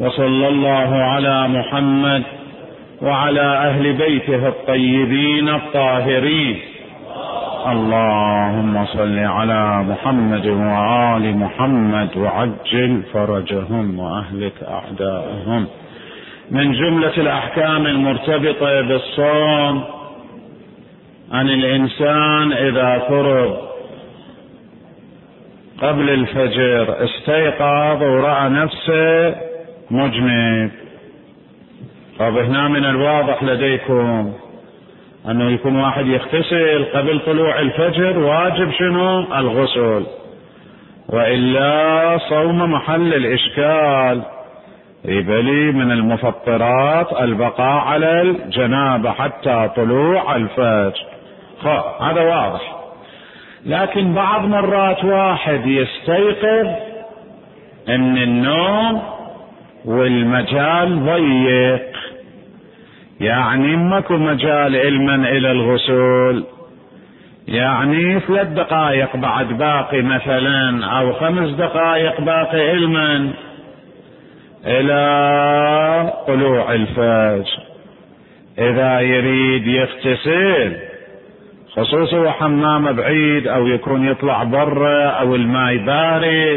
وصلى الله على محمد وعلى أهل بيته الطيبين الطاهرين. اللهم صل على محمد وآل محمد وعجل فرجهم وأهلك أعداءهم. من جملة الأحكام المرتبطة بالصوم أن الإنسان إذا فرض قبل الفجر استيقظ ورأى نفسه مجنب، طب هنا من الواضح لديكم أنه يكون واحد يغتسل قبل طلوع الفجر، واجب شنو؟ الغسل، وإلا صوم محل الإشكال. يبلي من المفطرات البقاء على الجنابة حتى طلوع الفجر، هذا واضح. لكن بعض مرات واحد يستيقظ ان النوم والمجال ضيق، يعني ماكو مجال علما الى الغسل، يعني 3 دقائق بعد باقي مثلا او 5 دقائق باقي علما الى طلوع الفجر. اذا يريد يغتسل خصوصا وحمام بعيد او يكون يطلع برا او الماء بارد،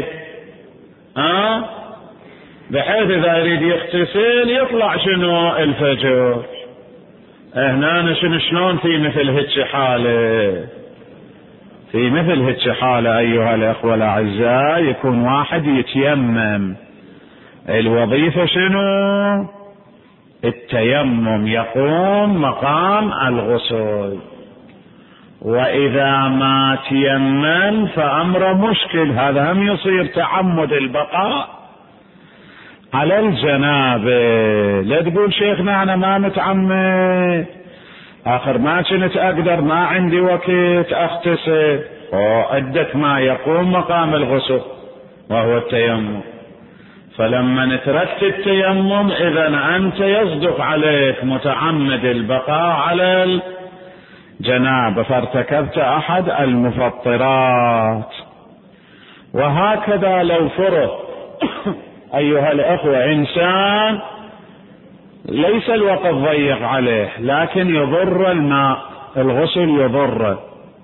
بحيث اذا يريد يغتسل يطلع شنو؟ الفجر. هنا شلون في مثل هيك حالة؟ في مثل هيك حالة ايها الاخوة الاعزاء يكون واحد يتيمم. الوظيفة شنو؟ التيمم، يقوم مقام الغسل. واذا ما تيمم فامره مشكل، هذا هم يصير تعمد البقاء على الجنابة. لا تقول شيخنا انا ما متعمد، اخر ما كنت اقدر، ما عندي وقت اغتسل. عندك ما يقوم مقام الغسل وهو التيمم. فلما تركت التيمم اذا انت يصدق عليك متعمد البقاء على الجنابة، فارتكبت احد المفطرات. وهكذا لو فرض ايها الاخوة انسان ليس الوقت ضيق عليه لكن يضر الماء، الغسل يضره،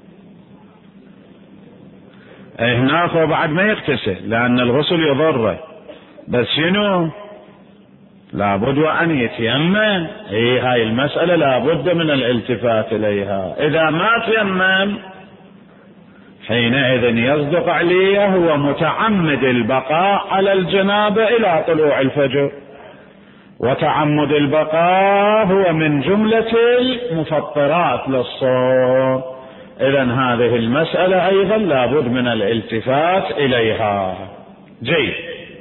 هناك وبعد ما يغتسل لان الغسل يضره، بس شنو؟ لابد وان يتيمم. هاي المسألة لابد من الالتفات اليها. اذا ما تيمم حينئذ يصدق عليه هو متعمد البقاء على الجنابة الى طلوع الفجر، وتعمد البقاء هو من جملة المفطرات للصوم. اذن هذه المسألة ايضا لابد من الالتفات اليها. جيد.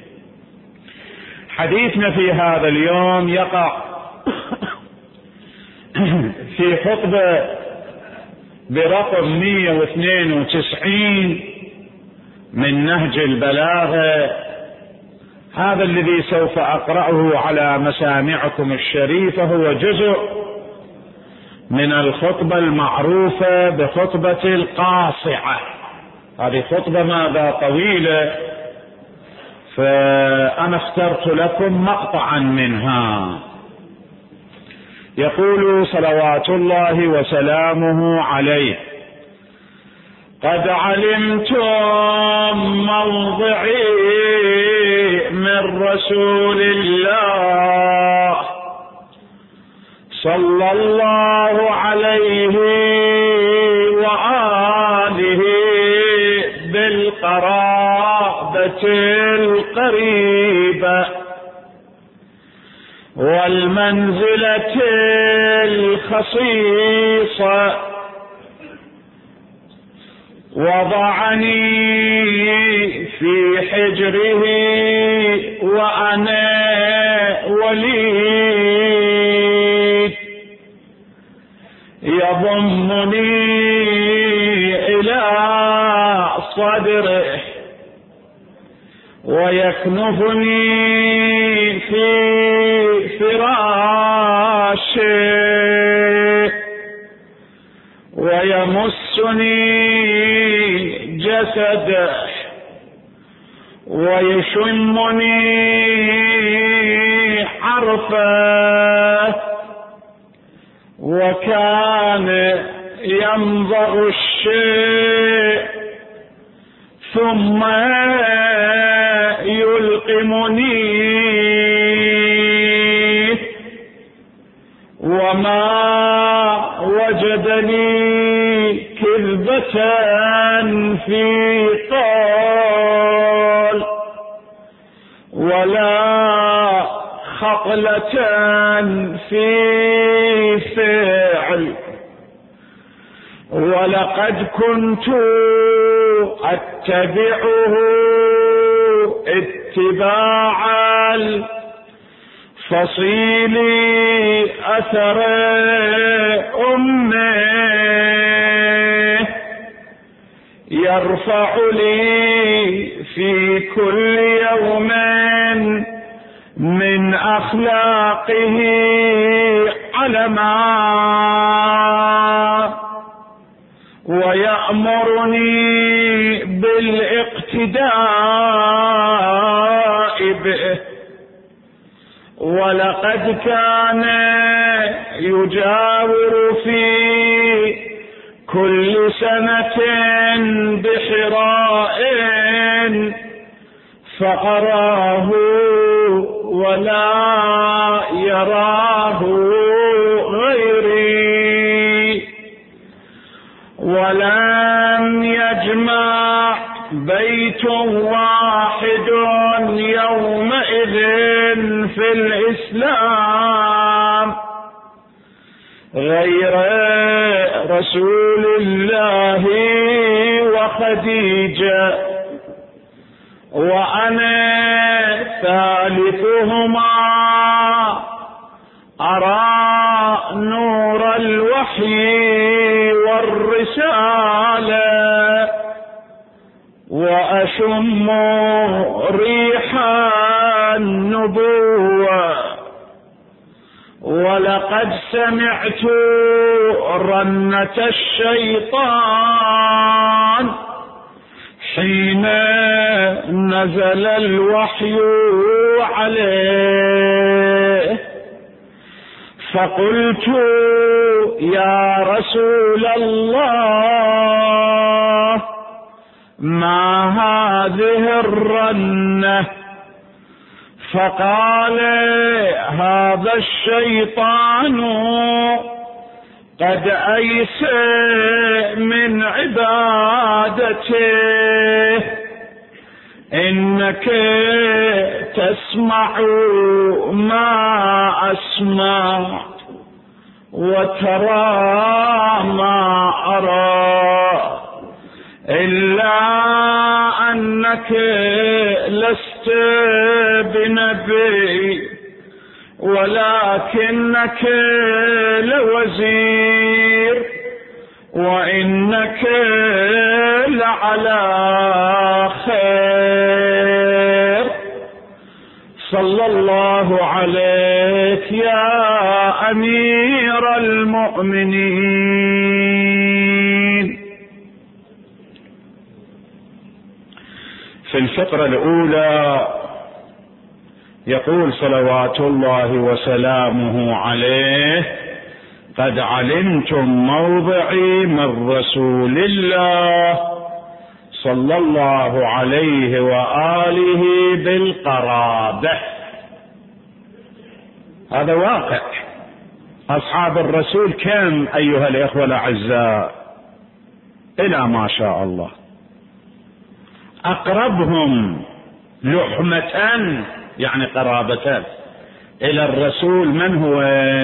حديثنا في هذا اليوم يقع في خطبة برقم 192 من نهج البلاغة. هذا الذي سوف أقرأه على مسامعكم الشريفة هو جزء من الخطبة المعروفة بخطبة القاصعة. هذه خطبة ماذا طويلة، فأنا اخترت لكم مقطعا منها. يقول صلوات الله وسلامه عليه: قد علمتم موضعي من رسول الله صلى الله عليه وآله بالقرابة القريبة والمنزلة الخصيصة، وضعني في حجره وأنا وليد، يضمني إلى صدره ويكنفني في فراشه ويمسني جسده ويشمني حرفه، وكان يمضغ الشيء ثم يلقمني، وما وجدني كذبة في قول ولا خطلة في فعل، ولقد كنت أتبعه اتباع الفصيل أثر أمه، يرفع لي في كل يوم من أخلاقه علما، ويأمرني بالاقتداء به، ولقد كان يجاور في كل سنة بحراء فأراه ولا يراه غيري، ولم يجمع بيت واحد يومئذ في الإسلام غير رسول الله وخديجة، وأنا ثالثهما، أرى نور الوحي والرسالة، وأشم ريح النبوة، ولقد سمعت رنة الشيطان حين نزل الوحي عليه، فقلت يا رسول الله ما هذه الرنة؟ فقال هذا الشيطان قد أيس من عبادته، إنك تسمع ما أسمع وترى ما أرى، إلا أنك لست بنبي ولكنك لوزير، وإنك لعلى خير. صلى الله عليك يا أمير المؤمنين. في الفقرة الأولى يقول صلوات الله وسلامه عليه: قد علمتم موضعي من رسول الله صلى الله عليه وآله بالقرابة. هذا واقع. أصحاب الرسول كم أيها الإخوة الأعزاء؟ إلى ما شاء الله. أقربهم لحمة يعني قرابة إلى الرسول من هو؟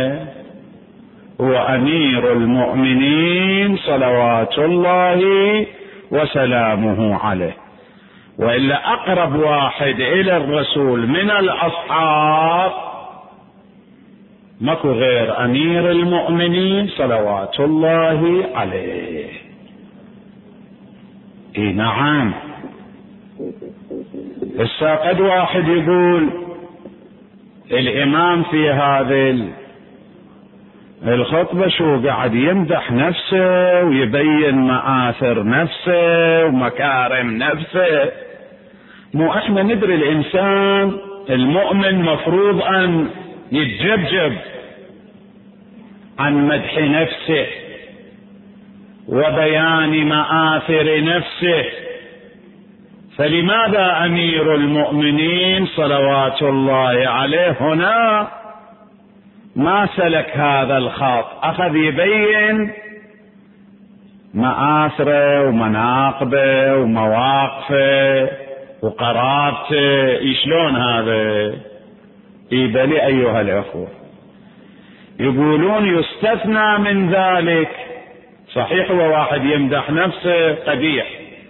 هو أمير المؤمنين صلوات الله وسلامه عليه. وإلا أقرب واحد إلى الرسول من الأصحاب ماكو غير أمير المؤمنين صلوات الله عليه. إيه نعم. بس قد واحد يقول الإمام في هذه الخطبة شو قاعد يمدح نفسه ويبين مآثر نفسه ومكارم نفسه. مو احنا ندري الانسان المؤمن مفروض ان يتجبجب عن مدح نفسه وبيان مآثر نفسه، فلماذا أمير المؤمنين صلوات الله عليه هنا ما سلك هذا الخط؟ أخذ يبين مآثره ومناقبه ومواقفه وقرابته. شلون هذا؟ بلي أيها الأخوة، يقولون يستثنى من ذلك. صحيح هو واحد يمدح نفسه قبيح،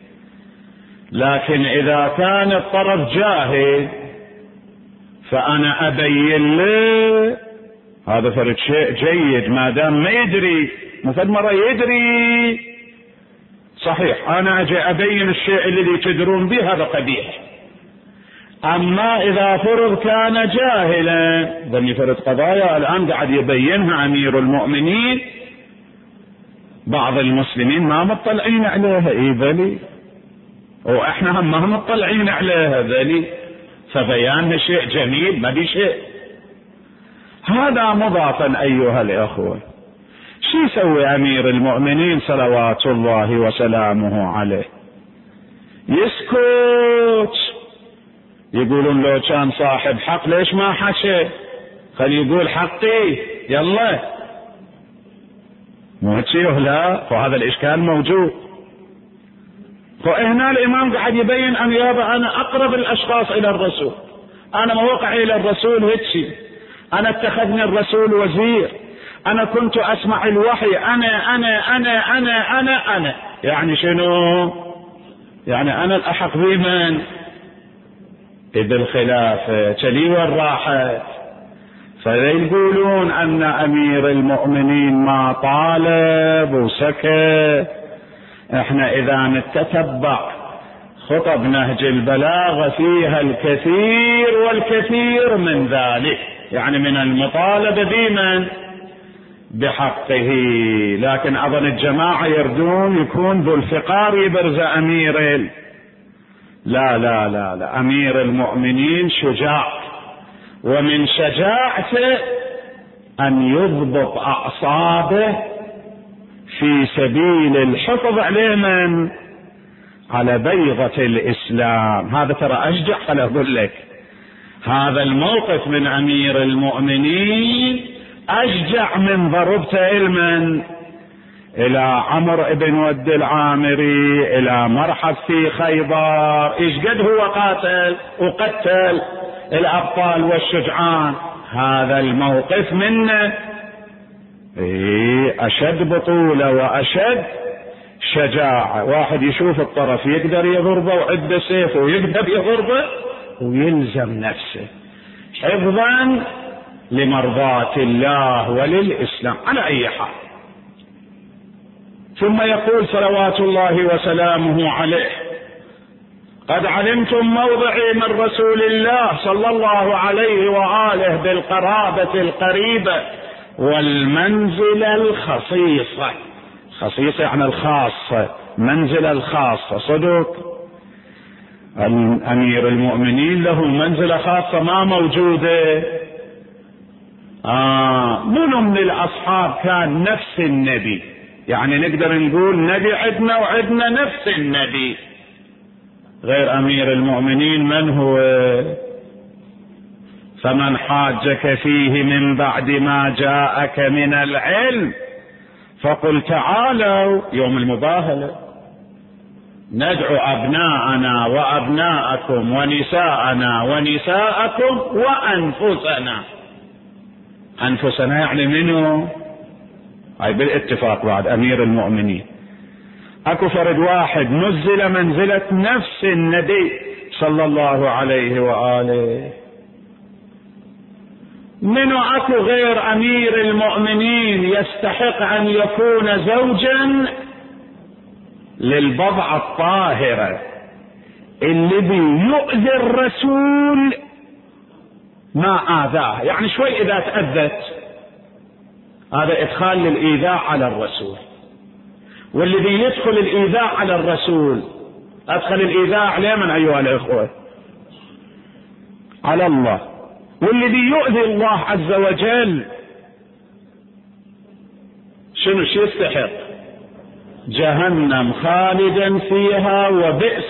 لكن إذا كان الطرف جاهل فأنا أبين له هذا فرد شيء جيد، ما دام ما يدري. مثل مرة يدري صحيح، أنا أجي أبين الشيء الذي تدرون به هذا قبيح. أما إذا فرض كان جاهلا، ذني فرض قضايا الآن قاعد يبينها أمير المؤمنين، بعض المسلمين ما مطلعين عليها. بلي، وإحنا هم ما مطلعين عليها بلي، فبيانها شيء جميل ما بي شيء. هذا مضافا أيها الأخوة. شو يسوي أمير المؤمنين صلوات الله وسلامه عليه؟ يسكت. يقولون لو كان صاحب حق ليش ما حكى؟ خلي يقول حقي يلا، مو هيك لا؟ فهذا الإشكال موجود. فهنا الإمام قاعد يبين أن يابا أنا أقرب الأشخاص إلى الرسول، أنا موقعي إلى الرسول هيك، أنا اتخذني الرسول وزير، أنا كنت أسمع الوحي، أنا أنا أنا أنا أنا أنا. يعني شنو؟ يعني أنا الأحق بمن؟ بالخلافة. تلي والراحة. فيقولون أن أمير المؤمنين ما طالب وسكت. احنا إذا نتتبع خطب نهج البلاغة فيها الكثير والكثير من ذلك، يعني من المطالبة بمن؟ بحقه. لكن أظن الجماعة يردون يكون ذو الفقار يبرز أمير لا لا لا لا، أمير المؤمنين شجاع، ومن شجاعته أن يضبط أعصابه في سبيل الحفظ عليه من؟ على بيضة الإسلام. هذا ترى أشجع. خل أقول لك هذا الموقف من أمير المؤمنين أشجع من ضربته المن إلى عمرو بن ود العامري، إلى مرحب في خيبر. إيش قد هو قاتل وقتل الأبطال والشجعان. هذا الموقف منه أشد بطولة وأشد شجاعة. واحد يشوف الطرف يقدر يضربه وعده سيف ويقدر يضربه ويلزم نفسه حفظا لمرضاة الله وللإسلام على أي حال. ثم يقول صلوات الله وسلامه عليه: قد علمتم موضعي من رسول الله صلى الله عليه وآله بالقرابة القريبة والمنزلة الخصيصة. خصيصة يعني الخاصة، منزلة الخاصة. صدق أمير المؤمنين له منزلة خاصة ما موجودة. منو من الأصحاب كان نفس النبي؟ يعني نقدر نقول نبي عدنا وعدنا نفس النبي. غير أمير المؤمنين من هو؟ فمن حاجك فيه من بعد ما جاءك من العلم فقل تعالوا يوم المباهلة ندعو أبناءنا وأبناءكم ونساءنا ونساءكم وأنفسنا. أنفسنا يعني منه؟ هاي بالاتفاق بعد أمير المؤمنين. أكو فرد واحد نزل منزلة نفس النبي صلى الله عليه وآله. منو أكو غير أمير المؤمنين يستحق أن يكون زوجا للبضعة الطاهرة الذي يؤذي الرسول ما آذاه؟ يعني شوي إذا تأذت هذا إدخال للإيذاء على الرسول، والذي يدخل الإيذاء على الرسول أدخل الإيذاء عليه من أيها الإخوة؟ على الله. والذي يؤذي الله عز وجل شنو يستحق؟ جهنم خالدا فيها وبئس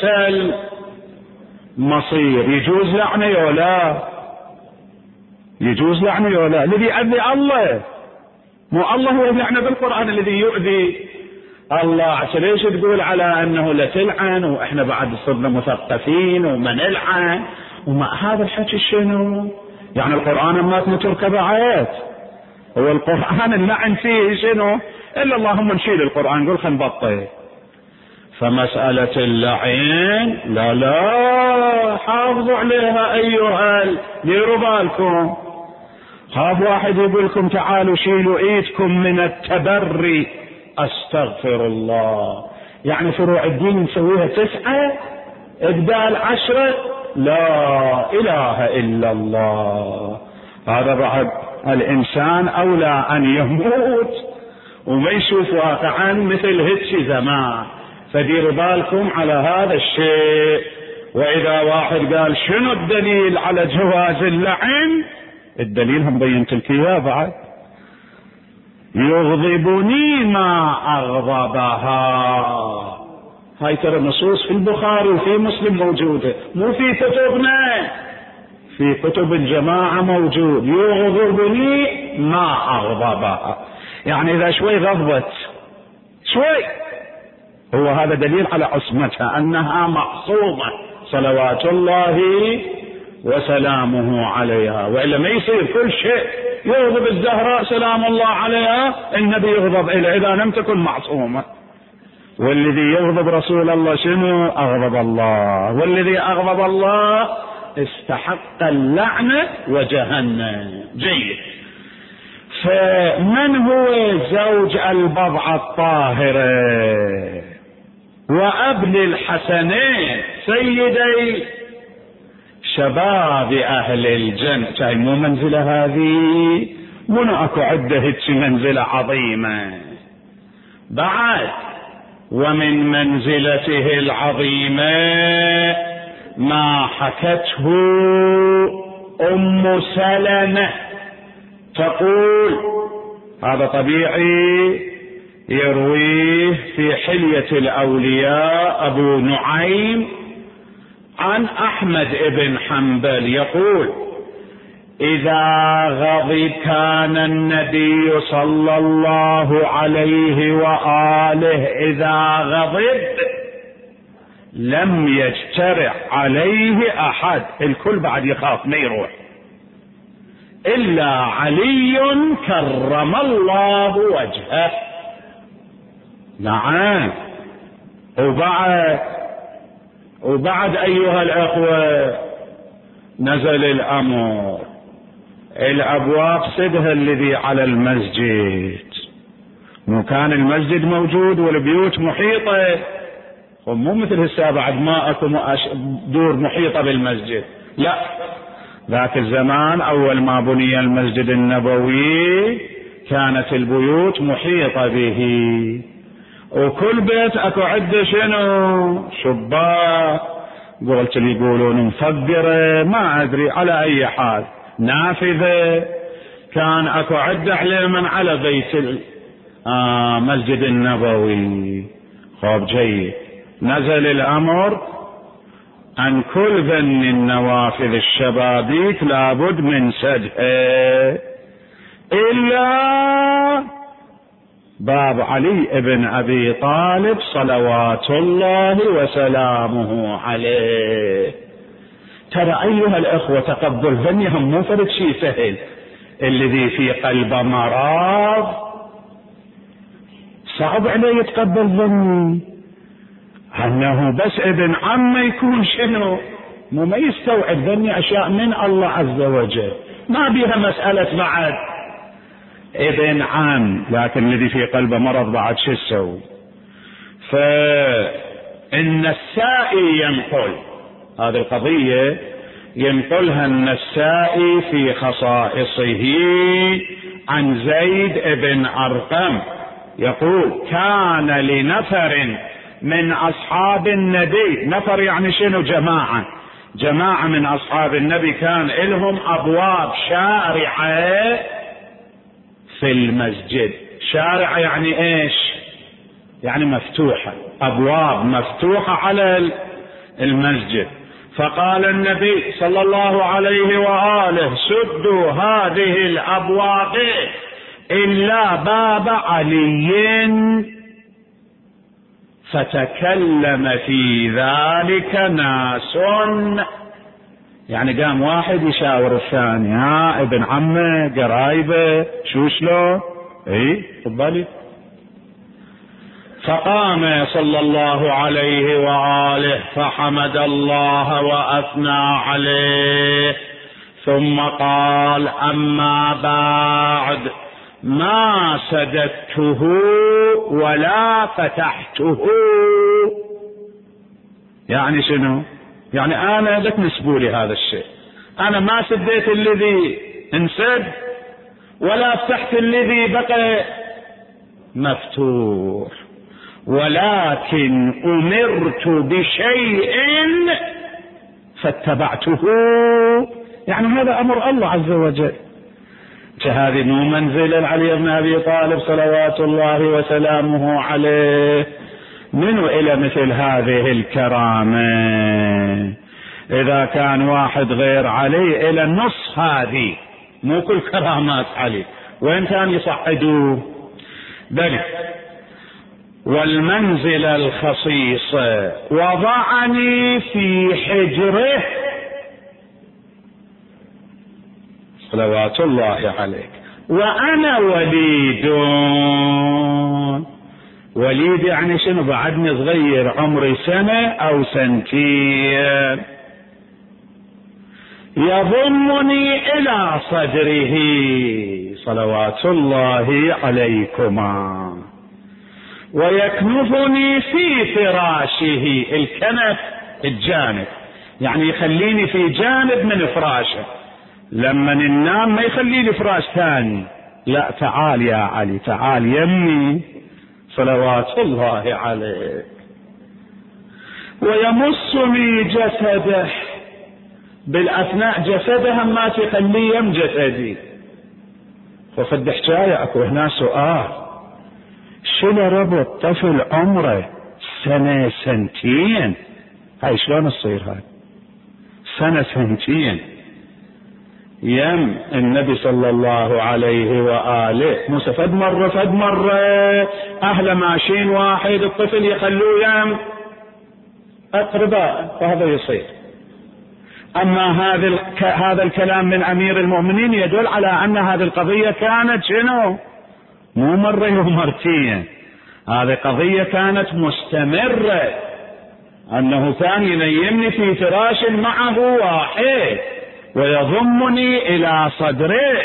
المصير. يجوز لعنه ولا يجوز لعنه ولا؟ الذي يؤذي الله، مو الله هو يلعنه بالقرآن الذي يؤذي الله. عشان ليش تقول على انه لا تلعن واحنا بعد صرنا مثقفين وما نلعن وما هذا الحكي؟ شنو يعني القرآن ما تركب آيات؟ هو القرآن اللعن فيه شنو؟ الا اللهم نشيل القرآن نقول خلينا نبطل. فمسألة اللعين لا حافظوا عليها ايها، ديروا بالكم. خاف واحد يقول لكم تعالوا شيلوا ايدكم من التبري، استغفر الله. يعني فروع الدين نسويها 9 إبدال 10؟ لا اله الا الله. هذا بعد الانسان اولى ان يموت وما يشوف واقعا مثل هيك زمان. فديروا بالكم على هذا الشيء. واذا واحد قال شنو الدليل على جواز اللعن؟ الدليل هم بينت لك اياه بعد. يغضبني ما اغضبها. هاي ترى نصوص في البخاري وفي مسلم موجوده، مو في كتبنا، في كتب الجماعه موجود. يغضبني ما اغضبها، يعني اذا شوي غضبت شوي، هو هذا دليل على عصمتها انها معصومه صلوات الله وسلامه عليها. والا ما يصير كل شيء يغضب الزهراء سلام الله عليها النبي يغضب إليه اذا لم تكن معصومه. والذي يغضب رسول الله شنو؟ اغضب الله. والذي اغضب الله استحق اللعنه وجهنم. جيد. فمن هو زوج البضعة الطاهرة وابن الحسنين سيدي شباب اهل الجنة؟ شاي مو منزلة هذه؟ منو اكو عدة هيك منزلة عظيمة بعد. ومن منزلته العظيمة ما حكته ام سلمة تقول، هذا طبيعي يرويه في حلية الأولياء أبو نعيم عن أحمد بن حنبل، يقول إذا غضب كان النبي صلى الله عليه وآله إذا غضب لم يجترع عليه أحد، الكل بعد يخاف ما يروح إلا علي كرم الله وجهه. نعم. وبعد أيها الأخوة نزل الأمر، الأبواب سدها الذي على المسجد، مو كان المسجد موجود والبيوت محيطة، مو مثل هسه بعد ما أكو دور محيطة بالمسجد، لا. ذاك الزمان أول ما بني المسجد النبوي كانت البيوت محيطة به، وكل بيت أكو عدة شنو؟ شباك، قلت اللي يقولون مفقرة ما أدري، على أي حال نافذة، كان أكو عدة على من على بيت مسجد النبوي. خب جيد. نزل الأمر أن كل ذن النوافذ الشبابيك لابد من سدها إلا باب علي ابن أبي طالب صلوات الله وسلامه عليه. ترى أيها الأخوة تقبل ذنهم مو فرد شيء سهل. الذي في قلبه مرض صعب عليه يتقبل ذني، أنه بس ابن عم يكون شنو؟ ما يستوعب ذني أشياء من الله عز وجل، ما بيها مسألة بعد ابن عم، لكن الذي في قلبه مرض بعد شو يسوي؟ فإن النسائي ينقل هذه القضية، ينقلها النسائي في خصائصه عن زيد بن أرقم، يقول كان لنفر من أصحاب النبي، نفر يعني شنو؟ جماعة، جماعة من أصحاب النبي كان لهم أبواب شارعة في المسجد. شارعة يعني إيش؟ يعني مفتوحة، أبواب مفتوحة على المسجد. فقال النبي صلى الله عليه وآله: سدوا هذه الأبواب إلا باب علي. فتكلم في ذلك ناس، يعني قام واحد يشاور الثاني: ها ابن عمه قرايبه شو شلون؟ تفضلي. فقام صلى الله عليه وآله فحمد الله وأثنى عليه، ثم قال: أما بعد، ما سددته ولا فتحته. يعني شنو؟ يعني أنا لا تنسبوا لي هذا الشيء، أنا ما سديت الذي انسد ولا فتحت الذي بقى مفتوح، ولكن أمرت بشيء فاتبعته. يعني هذا أمر الله عز وجل. هذه مو منزل علي بن أبي طالب صلوات الله وسلامه عليه. منو إلى مثل هذه الكرامة؟ إذا كان واحد غير علي إلى النص هذه، مو كل كرامات علي، وإن كان يصعدوه. بل والمنزل الخصيص وضعني في حجره صلوات الله عليك وأنا وليد. وليد يعني شنو؟ بعدني صغير، عمري سنة أو سنتين. يضمني إلى صدره صلوات الله عليكما، ويكنفني في فراشه. الكنف الجانب، يعني يخليني في جانب من فراشه. لما ننام ما يخلي لي فراش ثاني، لا، تعال يا علي، تعال يمي صلوات الله عليه. ويمصني جسده، بالأثناء جسده ما تخلي يم جسدي. وفد حكاية اكو هنا سؤال: شنو ربط طفل عمره سنة سنتين؟ هاي شلون تصير؟ هاي سنة سنتين يم النبي صلى الله عليه وآله. موسى فد مرة أهل ماشين واحد، الطفل يخلوه يم أقرباء، فهذا يصير. أما هذا الكلام من أمير المؤمنين يدل على أن هذه القضية كانت شنو؟ مو مرة ومرتين، هذه قضية كانت مستمرة، أنه كان ينيمني في فراش معه واحد ويضمني إلى صدره.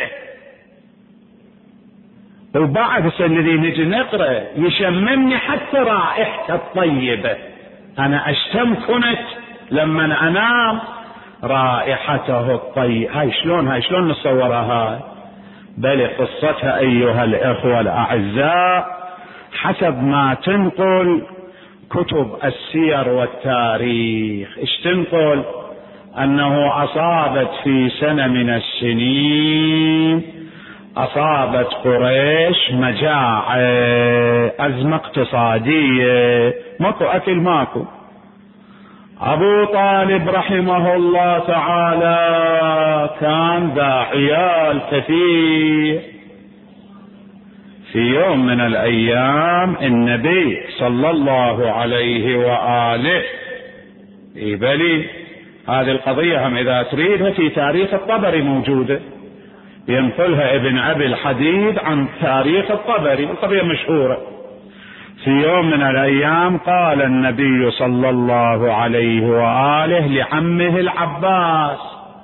وبعد الذي نجي نقرأ يشممني حتى رائحته الطيبة. أنا أشتم كنت لما أنام رائحته الطيبة. هاي شلون نصورها هاي؟ بل قصتها أيها الإخوة الأعزاء حسب ما تنقل كتب السير والتاريخ. ايش تنقل؟ أنه أصابت في سنة من السنين، أصابت قريش مجاعة، أزمة اقتصادية، ماكو أكل ماكو. أبو طالب رحمه الله تعالى كان ذا عيال كثير. في يوم من الأيام النبي صلى الله عليه وآله بلي هذه القضية هم إذا تريدها في تاريخ الطبري موجودة، ينقلها ابن أبي الحديد عن تاريخ الطبري، القضية مشهورة. في يوم من الأيام قال النبي صلى الله عليه وآله لعمه العباس: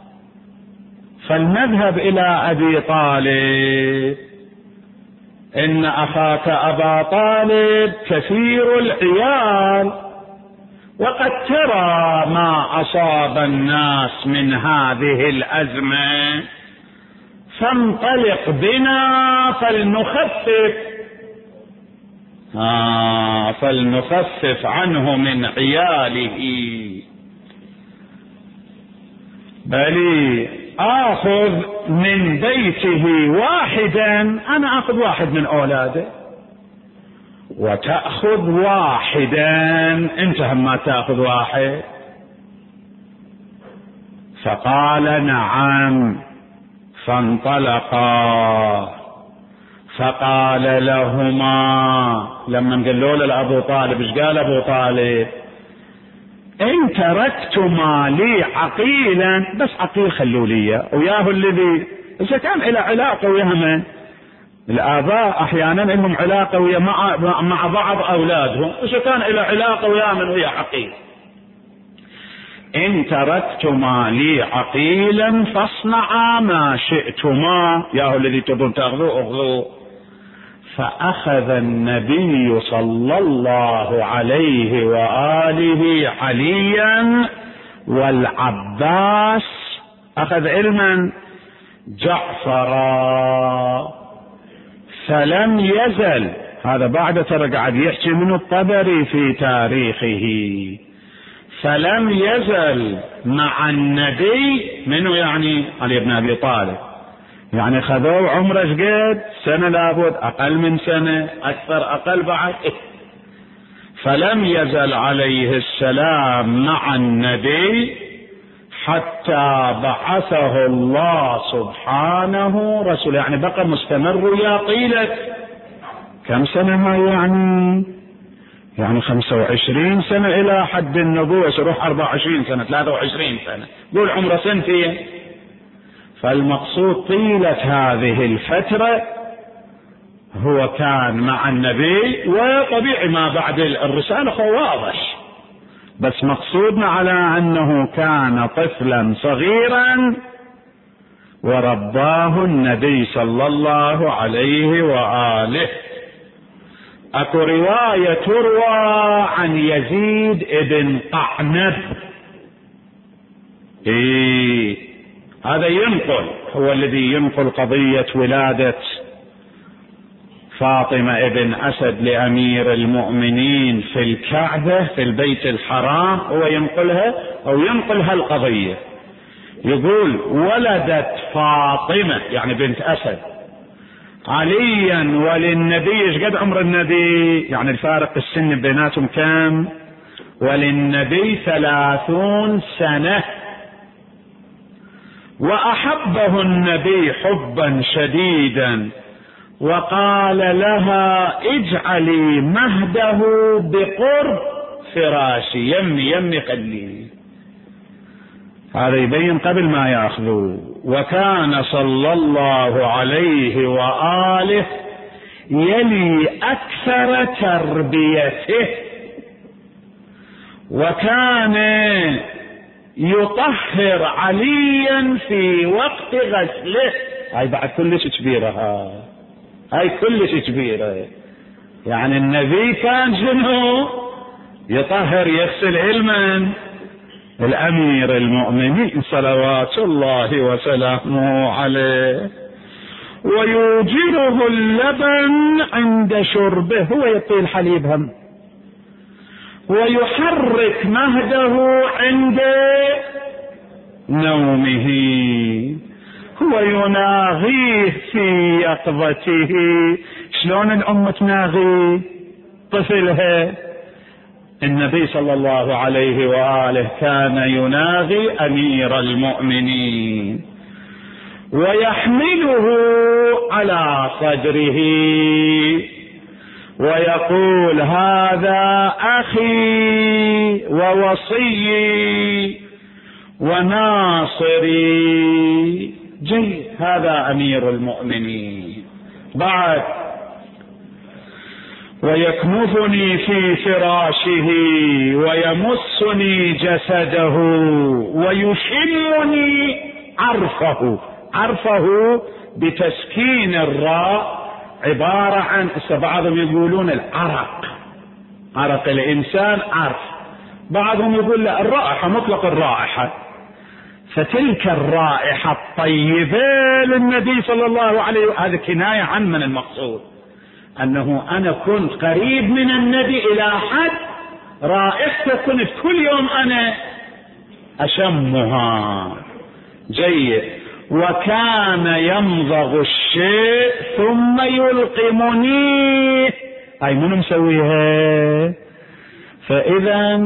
فلنذهب إلى أبي طالب، إن أخاك أبا طالب كثير العيال، وقد ترى ما أصاب الناس من هذه الأزمة، فانطلق بنا فلنخفف عنه من عياله. بل آخذ من بيته واحدا، أنا أخذ واحد من أولاده وتأخذ واحدا، أنت هم ما تأخذ واحد. فقال نعم. فانطلقا. فقال لهما لما قالوا له لأبو طالب، ايش قال أبو طالب؟ إن تركتما لي عقيلا، بس عقيل خلوا لي وياه الذي إذا كان إلى علاقة ويا من الآباء أحيانا لهم علاقة ويا مع بعض أولادهم، إذا كان إلى علاقة ويا من ويا عقيل. إن تركتما لي عقيلا فاصنعا ما شئتما، ياه الذي تبون تأخذوه أخذوه. فأخذ النبي صلى الله عليه وآله عليا والعباس، أخذ علما جعفرا. فلم يزل، هذا بعد ترى قاعد يحكي من الطبري في تاريخه، فلم يزل مع النبي منه، يعني علي بن أبي طالب، يعني خذوه عمره قد سنة لابد، أقل من سنة، أكثر أقل بعد. فلم يزل عليه السلام مع النبي حتى بعثه الله سبحانه رسول، يعني بقى مستمر يا طيلة كم سنة هاي، يعني 25 سنة إلى حد النبوة، سروح 24 سنة 23 سنة، قول عمره سنتين. فالمقصود طيلة هذه الفترة هو كان مع النبي، وطبيعي ما بعد الرسالة هو واضح، بس مقصودنا على أنه كان طفلا صغيرا ورباه النبي صلى الله عليه وآله. اكو رواية تروى عن يزيد ابن قعنب، هذا ينقل، هو الذي ينقل قضية ولادة فاطمة ابن أسد لأمير المؤمنين في الكعبة في البيت الحرام، هو ينقلها أو ينقلها القضية. يقول ولدت فاطمة يعني بنت أسد عليا وللنبي، ايش قد عمر النبي؟ يعني الفارق السن بيناتهم كم؟ وللنبي 30 سنة. وأحبه النبي حبا شديدا، وقال لها اجعلي مهده بقرب فراشي، يمي خليه. هذا يبين قبل ما يأخذوه. وكان صلى الله عليه وآله يلي أكثر تربيته، وكان يطهر عليا في وقت غسله. هاي بعد كلش كبيرة، هاي كلش كبيرة. يعني النبي كان شنو؟ يطهر يغسل علما الأمير المؤمنين صلوات الله وسلامه عليه، ويوجره اللبن عند شربه، هو يعطي الحليب هم، ويحرك مهده عند نومه، هو يناغيه في يقظته. شلون الأم تناغي طفلها؟ النبي صلى الله عليه وآله كان يناغي أمير المؤمنين ويحمله على صدره ويقول هذا أخي ووصيي وناصري. جيد، هذا أمير المؤمنين. بعد ويكنفني في فراشه ويمسني جسده ويشمني عرفه. عرفه بتسكين الراء عبارة عن، بعضهم يقولون العرق، عرق الإنسان عرف، بعضهم يقول لا الرائحة، مطلق الرائحة. فتلك الرائحة الطيبة للنبي صلى الله عليه وسلم، هذا كناية عن من المقصود أنه أنا كنت قريب من النبي إلى حد رائحته كنت كل يوم أنا أشمها. جيد. وكان يمضغ الشيء ثم يلقمني، أي منو مسويها؟ فإذا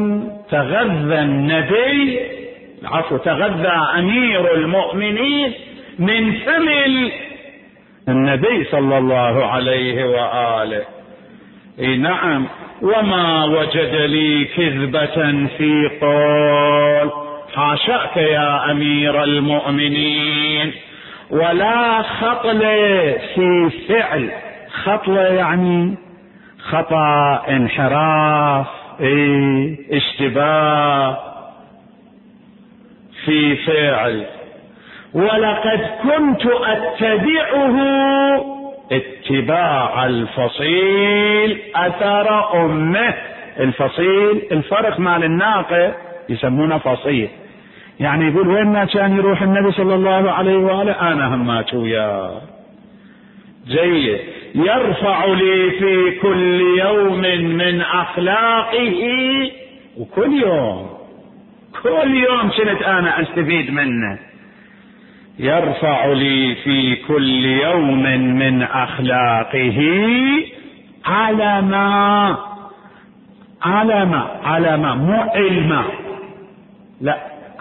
تغذى أمير المؤمنين من فم النبي صلى الله عليه وآله. نعم. وما وجد لي كذبة في قول، حاشاك يا أمير المؤمنين، ولا خطل في فعل. خطل يعني خطأ، انحراف، اشتباه في فعل. ولقد كنت أتبعه اتباع الفصيل أثر أمه. الفصيل الفرق مال الناقة يسمونه فصيل، يعني يقول وين ما كان يروح النبي صلى الله عليه وآله أنا همات وياه. جيد. يرفع لي في كل يوم من أخلاقه، وكل يوم كنت أنا أستفيد منه. يرفع لي في كل يوم من أخلاقه علما مو علما، لا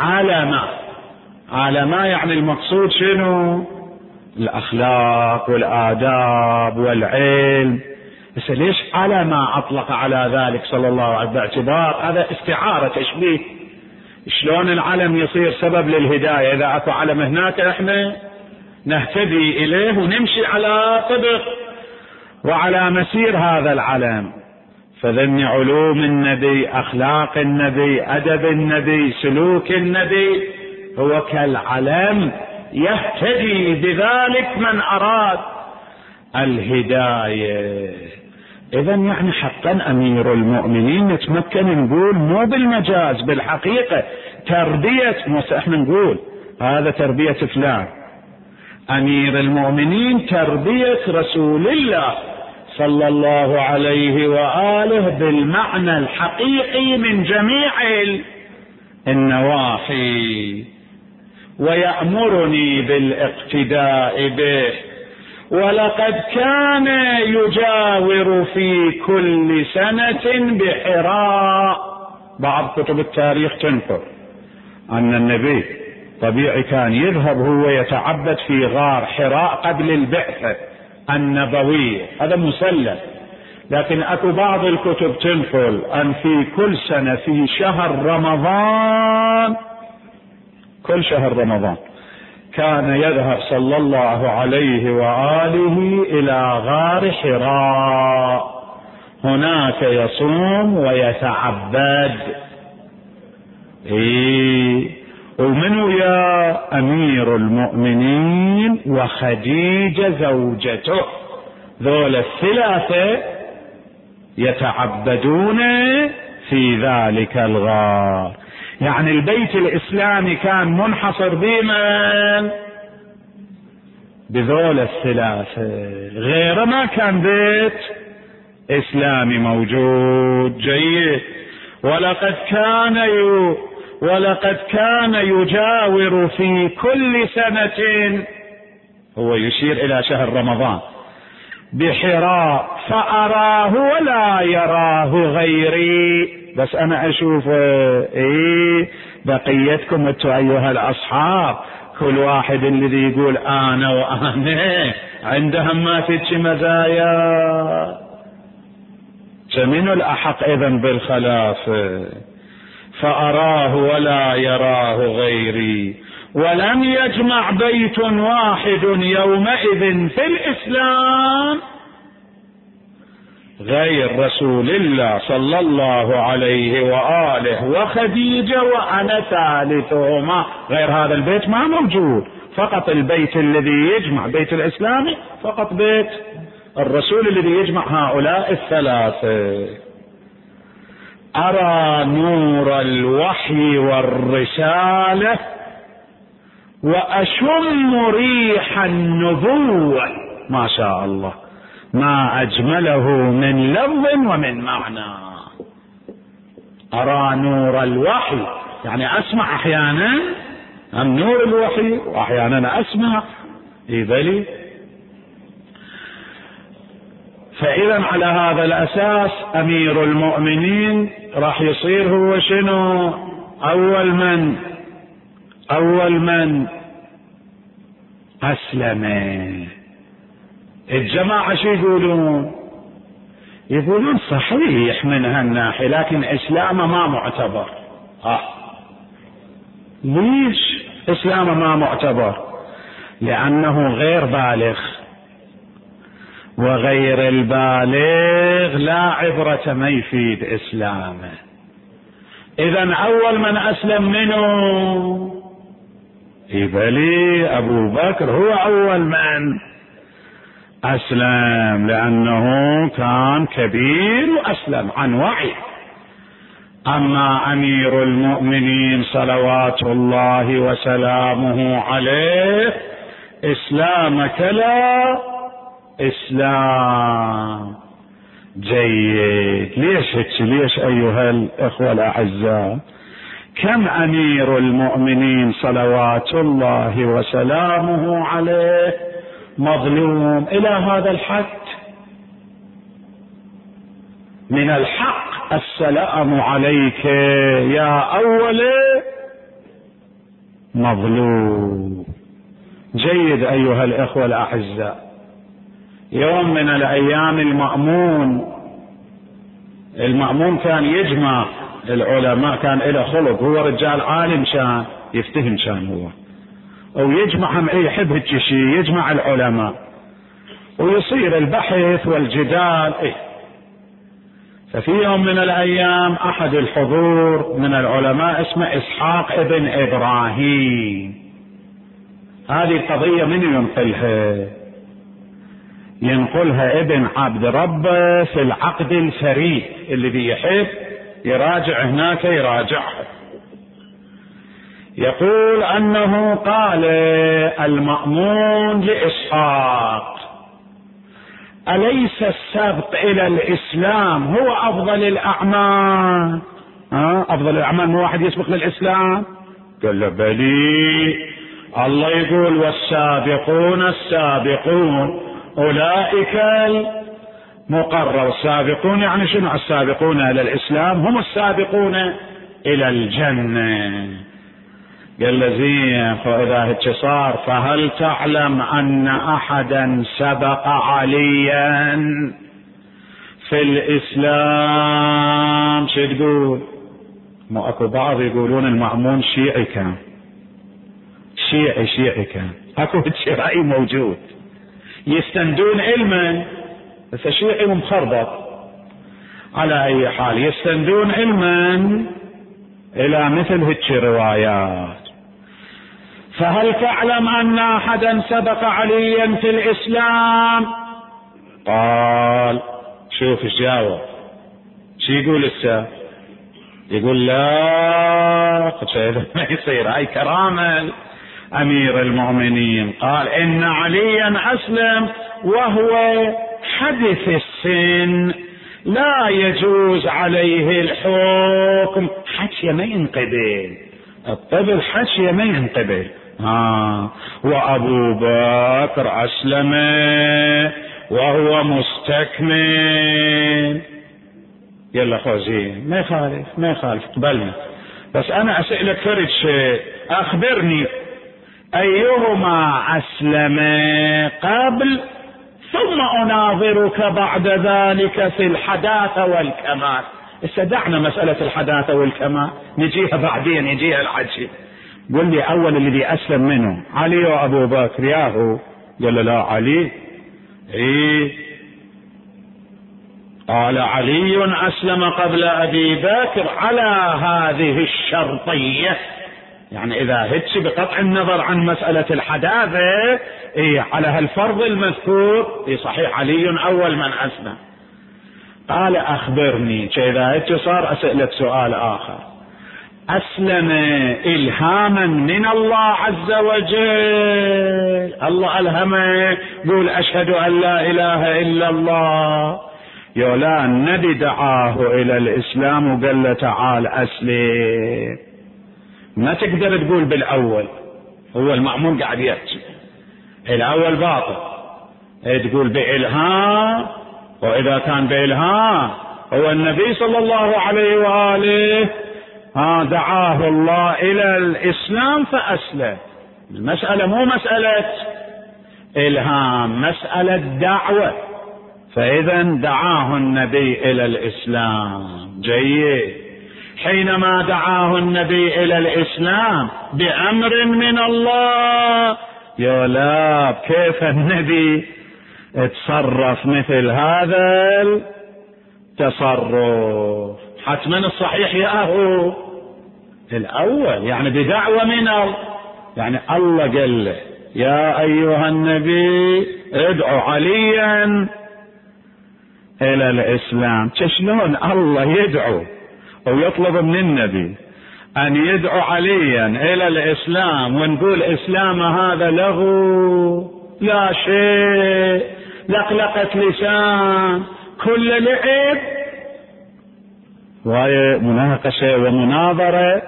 علما يعني المقصود شنو؟ الأخلاق والآداب والعلم. بس ليش علما أطلق على ذلك صلى الله عليه وسلم؟ باعتبار هذا استعارة تشبيه. شلون العلم يصير سبب للهداية؟ إذا أكو علم هناك احنا نهتدي إليه ونمشي على طبق وعلى مسير هذا العلم. فذن علوم النبي، أخلاق النبي، أدب النبي، سلوك النبي هو كالعلم يهتدي بذلك من أراد الهداية. إذن يعني حقا أمير المؤمنين نتمكن نقول مو بالمجاز، بالحقيقة تربية احنا نقول هذا تربية فلان. أمير المؤمنين تربية رسول الله صلى الله عليه وآله بالمعنى الحقيقي من جميع النواحي، ويأمرني بالاقتداء به. ولقد كان يجاور في كل سنة بحراء. بعض كتب التاريخ تنقل أن النبي طبيعي كان يذهب هو يتعبد في غار حراء قبل البعثة النبوية، هذا مسلم. لكن أكو بعض الكتب تنقل أن في كل سنة في شهر رمضان، كل شهر رمضان كان يذهب صلى الله عليه وآله إلى غار حراء، هناك يصوم ويتعبد. ومنه يا أمير المؤمنين وخديجة زوجته، ذول الثلاثة يتعبدون في ذلك الغار. يعني البيت الإسلامي كان منحصر بمن؟ بذول الثلاثة، غير ما كان بيت إسلامي موجود. جيد. ولقد كان يجاور في كل سنة، هو يشير إلى شهر رمضان، بحراء فأراه ولا يراه غيري. بس أنا أشوف بقيتكم أنتم أيها الأصحاب، كل واحد الذي يقول أنا وأنا عندهم ما تتش مزايا، فمن الأحق إذن بالخلافة؟ فأراه ولا يراه غيري. ولم يجمع بيت واحد يومئذ في الإسلام غير رسول الله صلى الله عليه وآله وخديجة وأنا ثالثهما. غير هذا البيت ما موجود، فقط البيت الذي يجمع بيت الإسلام فقط بيت الرسول الذي يجمع هؤلاء الثلاثة. أرى نور الوحي والرسالة وأشم ريح النبوة. ما شاء الله، ما أجمله من لفظ ومن معنى. أرى نور الوحي يعني أسمع أحيانا هم نور الوحي وأحيانا أسمع. بلي. فإذا على هذا الأساس أمير المؤمنين راح يصير هو شنو؟ أول من أسلم. الجماعة شو يقولون؟ يقولون صحيح من هالناحية، لكن إسلامه ما معتبر. ليش إسلامه ما معتبر؟ لأنه غير بالغ، وغير البالغ لا عبرة، ما يفيد إسلامه. إذن أول من أسلم منه؟ بلي أبو بكر هو أول من أسلم، لأنه كان كبير وأسلم عن وعي. أما أمير المؤمنين صلوات الله وسلامه عليه إسلامك لا إسلام جيد. ليش أيها الإخوة الأعزاء؟ كم أمير المؤمنين صلوات الله وسلامه عليه مظلوم إلى هذا الحد. من الحق السلام عليك يا أول مظلوم. جيد أيها الإخوة الأعزاء. يوم من الأيام المأمون كان يجمع العلماء، كان له خلق، هو رجال عالم، كان يفتهم، كان هو ويجمعهم، يحب هيك شيء، يجمع العلماء ويصير البحث والجدال. ففي يوم من الأيام أحد الحضور من العلماء اسمه إسحاق ابن إبراهيم. هذه القضية من ينقلها ابن عبد ربه في العقد الفريد، اللي بيحب يراجع هناك يراجعها. يقول أنه قال المأمون لإسحاق: أليس السبق إلى الإسلام هو أفضل الأعمال؟ أفضل الأعمال مو واحد يسبق للإسلام؟ قال له بلي، الله يقول والسابقون السابقون أولئك المقرب. السابقون يعني شنو؟ السابقون إلى الإسلام هم السابقون إلى الجنة. قال له زين، فإذا هيك صار فهل تعلم أن أحدا سبق عليا في الإسلام؟ شو تقول؟ مو أكو بعض يقولون المأمون شيعي كان، شيعي كان، أكو رأي موجود، يستندون علما، بس شيعي مخربط. على أي حال يستندون علما إلى مثل هيك روايات. فهل تعلم أن أحدا سبق عليا في الإسلام؟ قال شوف ايش جاوب، شو يقول السا؟ يقول لا، ما يصير، هاي كرامة أمير المؤمنين. قال إن عليا أسلم وهو حدث السن، لا يجوز عليه الحكم. حكي ما ينقبل، الطفل حكي ما ينقبل. وأبو بكر أسلم وهو مستكمل. يلا خوزين، ما يخالف قبلنا، بس أنا أسألك فرد شيء، أخبرني أيهما أسلم قبل، ثم أناظرك بعد ذلك في الحداثة والكمال. استدعنا مسألة الحداثة والكمال نجيها بعدين، يجيها العجي. قل لي أول الذي أسلم منه علي وأبو بكر ياهو؟ قال لا علي. قال علي أسلم قبل أبي بكر على هذه الشرطية، يعني إذا هتش بقطع النظر عن مسألة الحداثة على هالفرض المذكور صحيح علي أول من أسلم. قال أخبرني، إذا هتش صار أسألك سؤال آخر، أسلم إلهاما من الله عز وجل؟ الله ألهمه قول أشهد أن لا إله إلا الله؟ يولا النبي دعاه إلى الإسلام وقال له تعال أسلم. ما تقدر تقول بالأول، هو المأمون قاعد يحكي، الأول باطل، تقول بإلهام، وإذا كان بإلهام هو النبي صلى الله عليه وآله دعاه الله إلى الإسلام فأسلم. المسألة مو مسألة إلهام، مسألة دعوة، فإذا دعاه النبي إلى الإسلام. جيد. حينما دعاه النبي إلى الإسلام بأمر من الله، يا لا كيف النبي اتصرف مثل هذا التصرف؟ حتما الصحيح ياهو الأول، يعني بدعوة من الله، يعني الله قال له يا أيها النبي ادعو عليا إلى الإسلام. شلون الله يدعو ويطلب من النبي أن يدعو عليا إلى الإسلام، ونقول إسلام هذا له لا شيء، لقلقة لسان، كل لعب، وهي مناقشة ومناظرة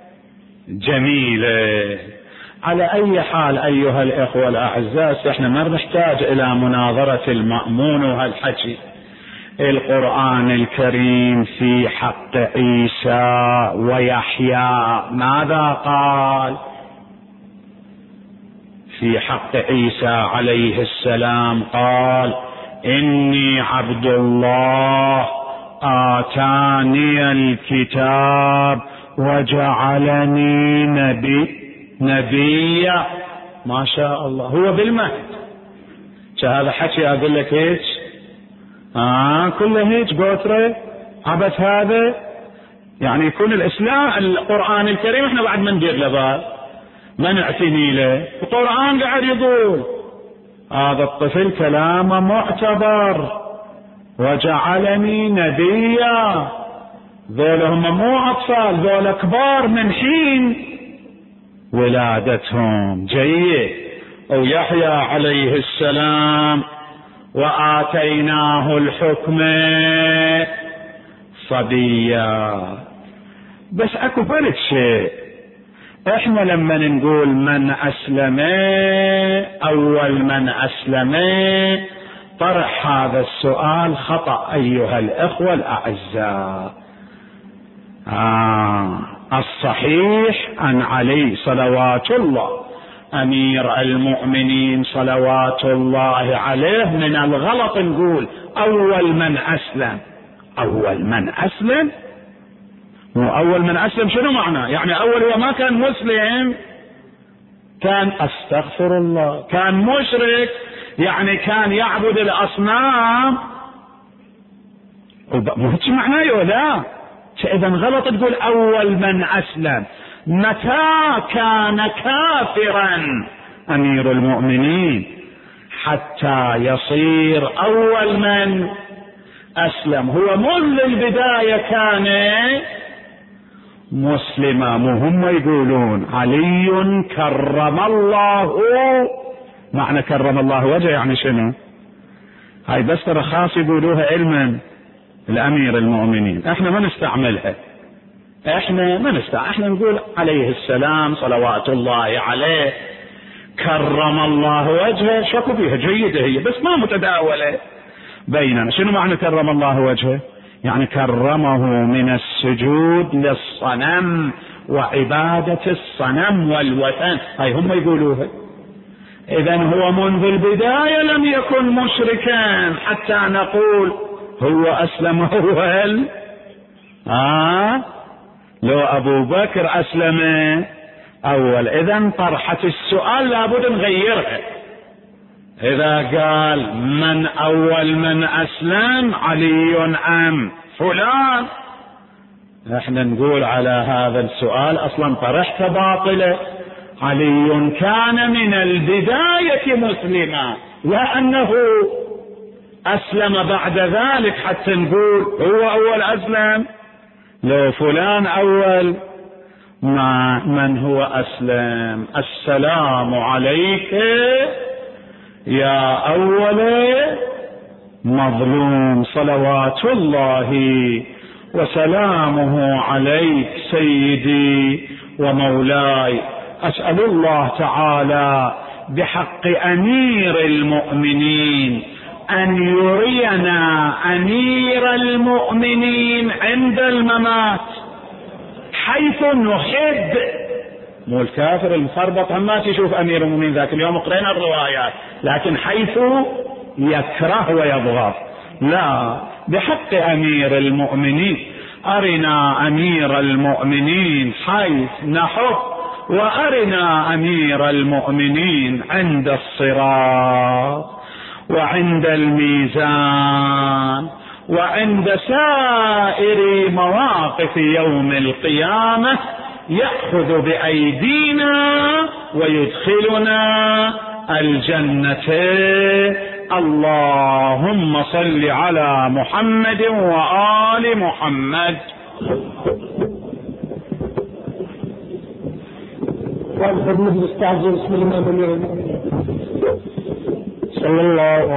جميلة. على أي حال أيها الإخوة الأعزاء، احنا ما نحتاج إلى مناظرة المأمون وهالحكي. القرآن الكريم في حق عيسى ويحيى ماذا قال؟ في حق عيسى عليه السلام قال إني عبد الله آتاني الكتاب وجعلني نبيا. ما شاء الله، هو بالمهد. هذا حكي أقول لك هيك كله هيك قوتره عبث هذا، يعني يكون الإسلام القرآن الكريم احنا بعد ما ندير له بال، ما نعتني له، القرآن قاعد يقول هذا الطفل كلامه معتبر وجعلني نبيا. ذول هم مو أطفال، ذول كبار من حين ولادتهم. جيد. ويحيى عليه السلام وآتيناه الحكم صبيا. بس اكو فرق شيء، احنا لما نقول من اسلم، اول من اسلم، طرح هذا السؤال خطأ ايها الاخوة الاعزاء. الصحيح ان علي صلوات الله امير المؤمنين صلوات الله عليه من الغلط نقول اول من اسلم. اول من اسلم، واول من اسلم شنو معناه؟ يعني اول هو ما كان مسلم، كان استغفر الله كان مشرك، يعني كان يعبد الاصنام. مو هيك معناه يا لا؟ اذا غلط تقول اول من اسلم. متى كان كافرا امير المؤمنين حتى يصير اول من اسلم؟ هو منذ البداية كان مسلما. مو هم يقولون علي كرم الله، معنى كرم الله وجهه يعني شنو؟ هاي بس ترى خاص يقولوها علما الامير المؤمنين، احنا ما نستعملها، احنا نقول عليه السلام صلوات الله عليه كرم الله وجهه. شكو فيها جيدة هي، بس ما متداولة بيننا. شنو معنى كرم الله وجهه؟ يعني كرمه من السجود للصنم وعبادة الصنم والوثن، هاي هم يقولوها. اذا هو منذ البداية لم يكن مشركا حتى نقول هو اسلم اول. لو ابو بكر اسلم اول. اذا طرحة السؤال لابد نغيرها. اذا قال من اول من اسلم علي ام فلان، احنا نقول على هذا السؤال اصلا طرحته باطلة. علي كان من البداية مسلما، لا انه اسلم بعد ذلك حتى نقول هو اول اسلم. لو فلان اول، من هو اسلم؟ السلام عليك يا اول مظلوم، صلوات الله وسلامه عليك سيدي ومولاي أسأل الله تعالى بحق أمير المؤمنين أن يرينا أمير المؤمنين عند الممات حيث نحب، مو الكافر المخربط ما تشوف أمير المؤمنين ذاك اليوم قرينا الروايات، لكن حيث يكره ويبغض. لا، بحق أمير المؤمنين أرنا أمير المؤمنين حيث نحب، وأرنا أمير المؤمنين عند الصراط وعند الميزان وعند سائر مواقف يوم القيامة، يأخذ بأيدينا ويدخلنا الجنة. اللهم صل على محمد وآل محمد. والخدمة يستعجل بسم الله الرحمن الرحيم. صلى الله